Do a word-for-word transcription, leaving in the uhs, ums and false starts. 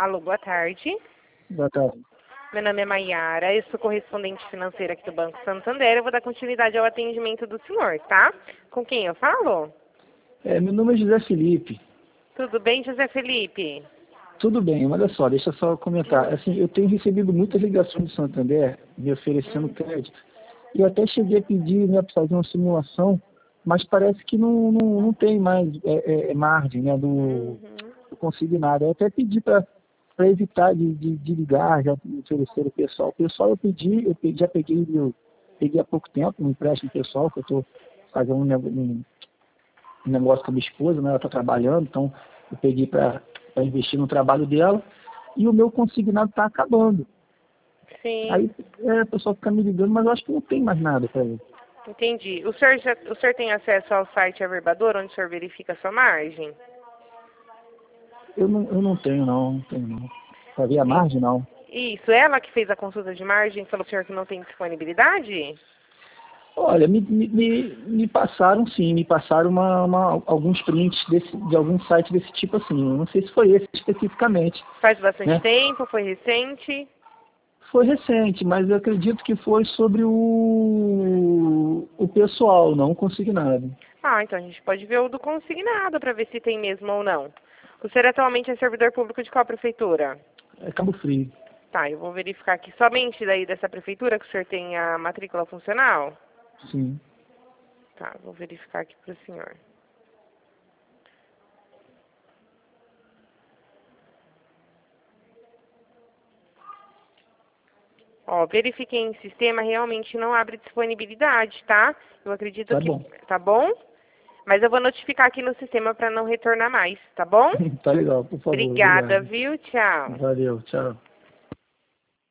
Alô, boa tarde. Boa tarde. Meu nome é Maiara, eu sou correspondente financeira aqui do Banco Santander. Eu vou dar continuidade ao atendimento do senhor, tá? Com quem eu falo? É, meu nome é José Felipe. Tudo bem, José Felipe? Tudo bem, olha só, deixa eu só comentar. Assim, eu tenho recebido muitas ligações do Santander me oferecendo crédito. E eu até cheguei a pedir, né, para fazer uma simulação, mas parece que não, não, não tem mais é, é, margem, né, do, Uhum. do consignado. Eu até pedi para evitar de, de, de ligar, já oferecer o pessoal. O pessoal eu pedi, eu peguei, já peguei, eu peguei há pouco tempo um empréstimo pessoal, que eu estou fazendo um, um, um negócio com a minha esposa, né, ela está trabalhando, então eu peguei para investir no trabalho dela, e o meu consignado está acabando. Sim, Aí é, o pessoal fica me ligando, mas eu acho que não tem mais nada para ele. entendi. O senhor, já, o senhor tem acesso ao site Averbador, onde o senhor verifica a sua margem? Eu não, eu não tenho, não, não tenho, não. Para ver a Sim. margem, não. Isso, ela que fez a consulta de margem e falou pro senhor que não tem disponibilidade? Olha, me, me, me me passaram sim, me passaram uma, uma, alguns prints desse, de algum site desse tipo assim. Eu não sei se foi esse especificamente, Faz bastante né? tempo, foi recente? Foi recente, mas eu acredito que foi sobre o, o pessoal, não o consignado. Ah, então a gente pode ver o do consignado para ver se tem mesmo ou não. O senhor atualmente é servidor público de qual prefeitura? É Cabo Frio. Tá, eu vou verificar aqui somente daí dessa prefeitura que o senhor tem a matrícula funcional? Sim. Tá, vou verificar aqui para o senhor. Ó, verifiquei em sistema, realmente não abre disponibilidade, tá? Eu acredito Tá que... bom. Tá bom? Mas eu vou notificar aqui no sistema para não retornar mais, tá bom? Tá legal, por favor. Obrigada, Obrigado. viu? Tchau. Valeu, tchau.